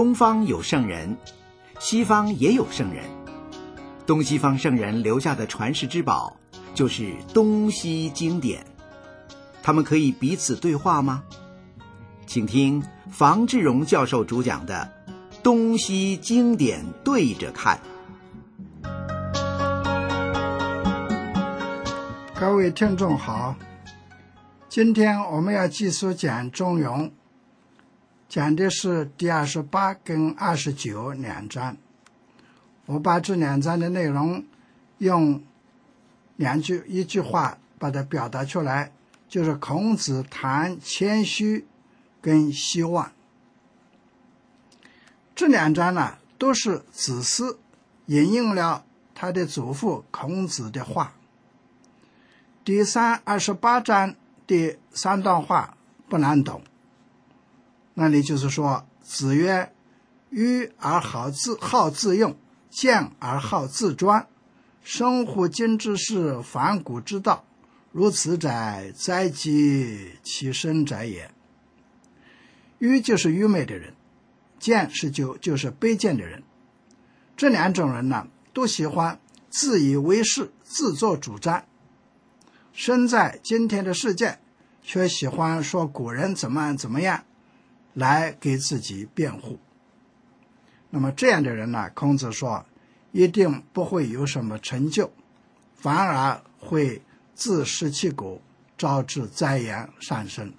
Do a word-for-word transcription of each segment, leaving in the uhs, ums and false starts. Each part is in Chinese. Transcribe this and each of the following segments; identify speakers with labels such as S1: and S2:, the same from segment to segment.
S1: 东方有圣人，西方也有圣人。东西方圣人留下的传世之宝，就是东西经典。他们可以彼此对话吗？请听房志荣教授主讲的《东西经典对着看》。
S2: 各位听众好，今天我们要继续讲中庸，讲的是第二十八跟二十九两章。我把这两章的内容用两句一句话把它表达出来，就是孔子谈谦虚跟希望。这两章呢，都是子思引用了他的祖父孔子的话。第三二十八章第三段话不难懂，那里就是说，子曰：愚而好自好自用，见而好自专，生乎今之事，反古之道，如此者，哉及其身者也。愚就是愚昧的人，见是就就是卑贱的人。这两种人呢，都喜欢自以为是，自作主张。身在今天的世界，却喜欢说古人怎么怎么样，来给自己辩护。那么这样的人呢，孔子说一定不会有什么成就，反而会自食其果，招致灾殃上身。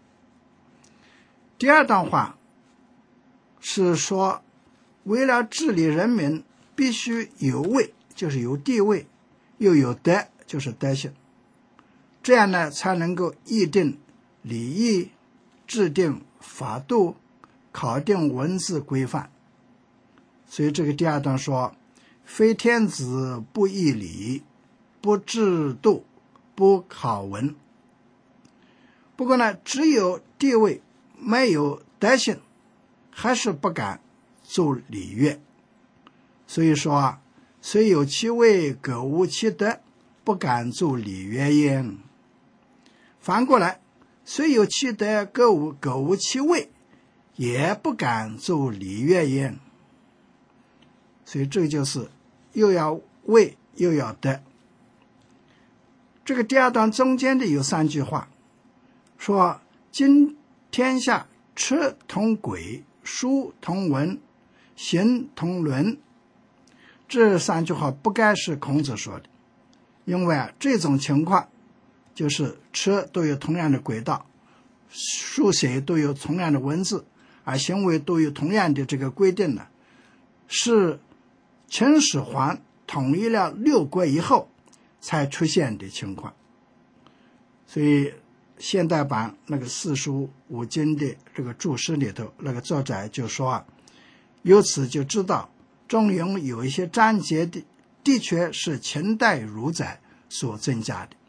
S2: 第二段话是说，为了治理人民，必须有位，就是有地位，又有德，就是德行。这样呢，才能够议定礼义，制定法度，考定文字规范。所以这个第二段说，非天子不议礼，不制度，不考文。不过呢，只有地位没有德行，还是不敢做礼乐。所以说啊，虽有其位，苟无其德，不敢做礼乐焉。反过来，虽有其德，苟无苟无其位，也不敢做礼乐焉。所以这就是又要位又要德。这个第二段中间的有三句话，说今天下吃同轨，书同文，行同伦。这三句话不该是孔子说的，因为啊，这种情况就是车都有同样的轨道，书写都有同样的文字，而行为都有同样的这个规定呢，是秦始皇统一了六国以后才出现的情况。所以现代版那个四书五经的这个注释里头，那个作者就说啊，由此就知道中庸有一些章节的的确是秦代儒者所增加的。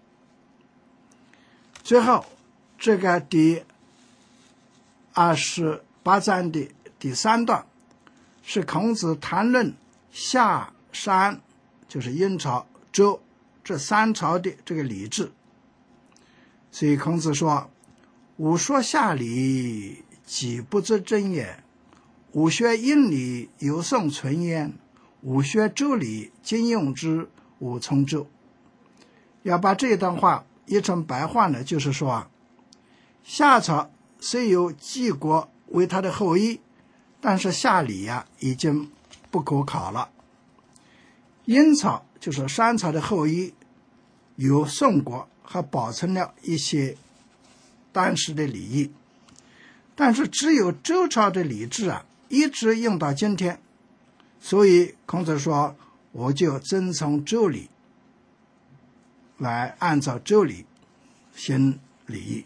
S2: 最后这个第二十八章的第三段是孔子谈论夏商，就是殷朝周这三朝的这个礼制。所以孔子说，吾说夏礼，己不知真也；吾学殷礼，有宋存焉；吾学周礼，今用之，吾从周。要把这一段话译成白话呢，就是说啊，夏朝虽有季国为他的后裔，但是夏礼呀、啊、已经不可考了。殷朝就是商朝的后裔，有宋国还保存了一些当时的礼仪，但是只有周朝的礼制啊，一直用到今天。所以孔子说，我就遵从周礼，来按照周礼行礼仪。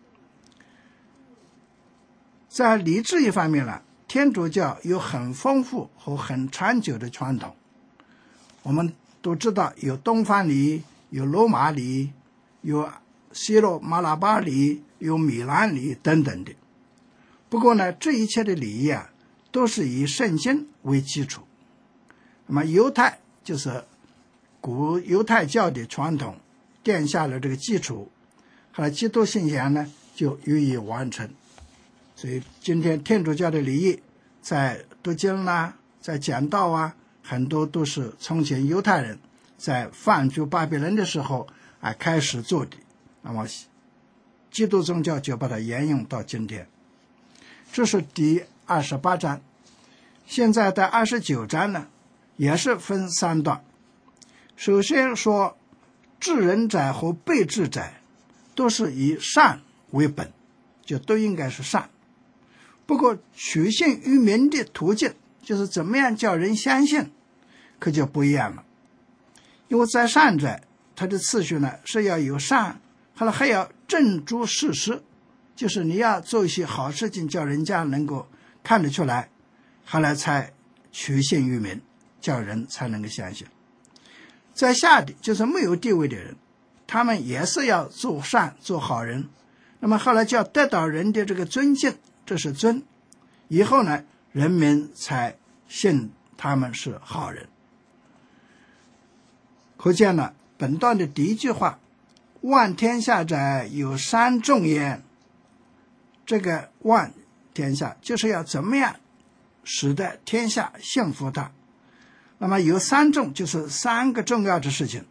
S2: 在礼制一方面呢，天主教有很丰富和很长久的传统。我们都知道有东方礼，有罗马礼，有西罗马拉巴礼，有米兰礼等等的。不过呢，这一切的礼仪啊，都是以圣经为基础。那么犹太就是古犹太教的传统奠下了这个基础，后来基督信仰呢就予以完成。所以今天天主教的礼仪在读经啦，在讲道啊，很多都是从前犹太人在放逐巴比伦的时候啊开始做的，那么基督宗教就把它沿用到今天。这是第二十八章。现在的二十九章呢，也是分三段。首先说治人者和被治者都是以善为本，就都应该是善。不过取信于民的途径，就是怎么样叫人相信，可就不一样了。因为在善者，它的次序呢是要有善，后来还要正诸事实，就是你要做一些好事情，叫人家能够看得出来，后来才取信于民，叫人才能够相信。在下的就是没有地位的人，他们也是要做善做好人，那么后来就要得到人的这个尊敬，这是尊，以后呢人民才信他们是好人。可见呢本段的第一句话，万天下者有三重焉，这个万天下就是要怎么样使得天下幸福它。那么有三重，就是三个重要的事情。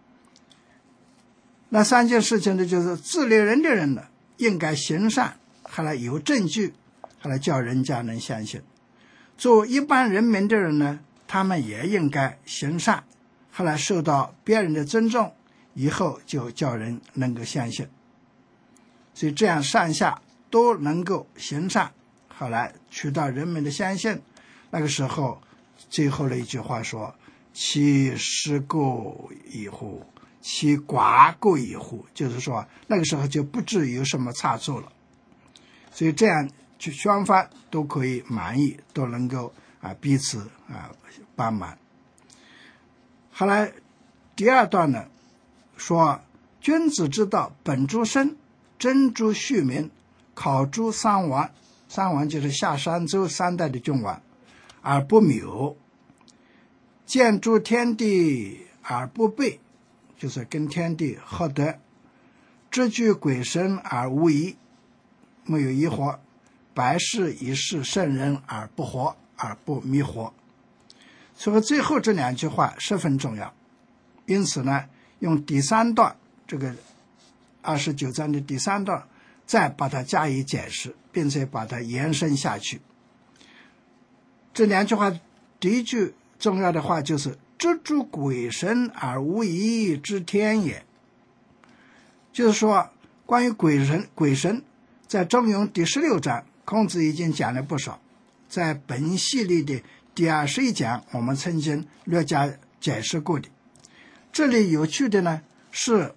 S2: 那三件事情呢，就是治理人的人呢应该行善，后来有证据，后来叫人家能相信。做一般人民的人呢，他们也应该行善，后来受到别人的尊重，以后就叫人能够相信。所以这样上下都能够行善，后来取到人民的相信。那个时候最后的一句话说，其失过以乎，其寡过以乎，就是说那个时候就不至于有什么差错了。所以这样就双方都可以满意，都能够啊彼此啊帮忙。后来第二段呢说，君子之道本诸身，真诸恤民，考诸三王，三王就是下三周三代的君王，而不谬，见诸天地而不悖，就是跟天地合德，知具鬼神而无疑，没有疑惑，百世以是圣人而不惑，而不迷惑。所以最后这两句话十分重要，因此呢用第三段，这个二十九章的第三段再把它加以解释，并且把它延伸下去。这两句话第一句重要的话就是知诸鬼神而无疑之天也，就是说关于鬼神鬼神在中庸第十六章孔子已经讲了不少，在本系列的第二十一讲我们曾经略加解释过的。这里有趣的呢是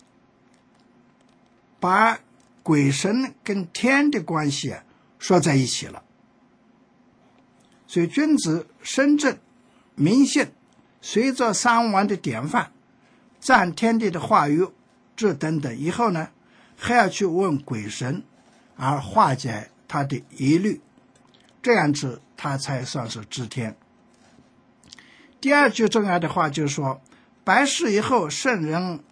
S2: 把鬼神跟天的关系说在一起了。所以君子身正民信，随着三王的典范，占天地的话语，这等等，以后呢还要去问鬼神，而化解他的疑虑，这样子他才算是知天。第二句重要的话就是说，百世以后圣人，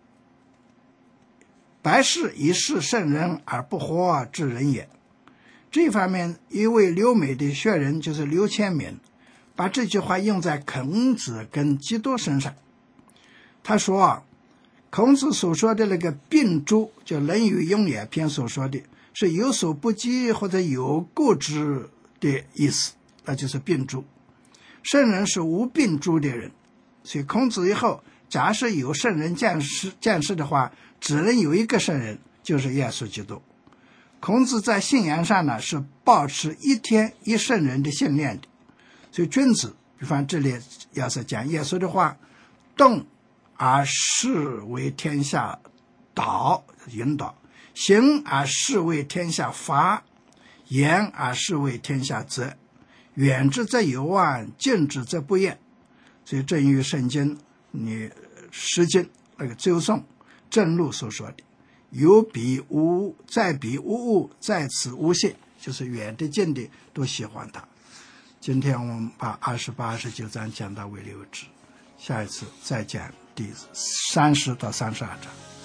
S2: 百世以是圣人而不惑之人也。这方面一位留美的学人就是刘谦敏，把这句话用在孔子跟基督身上。他说啊，孔子所说的那个病诸，就《论语雍也篇》所说的是有所不及或者有过之的意思，那就是病诸。圣人是无病诸的人，所以孔子以后假设有圣人降世降世的话，只能有一个圣人，就是耶稣基督。孔子在信仰上呢是保持一天一圣人的信念的，所以君子，比方这里要是讲耶稣的话，动而事为天下导引导，行而事为天下法，言而事为天下则，远之则有望，近之则不厌。所以正如圣经你诗经那个周颂正路所说的，有彼无，在彼无物，在此无信，就是远的近的都喜欢他。今天我们把二十八、二十九章讲到为止，下一次再讲第三十到三十二章。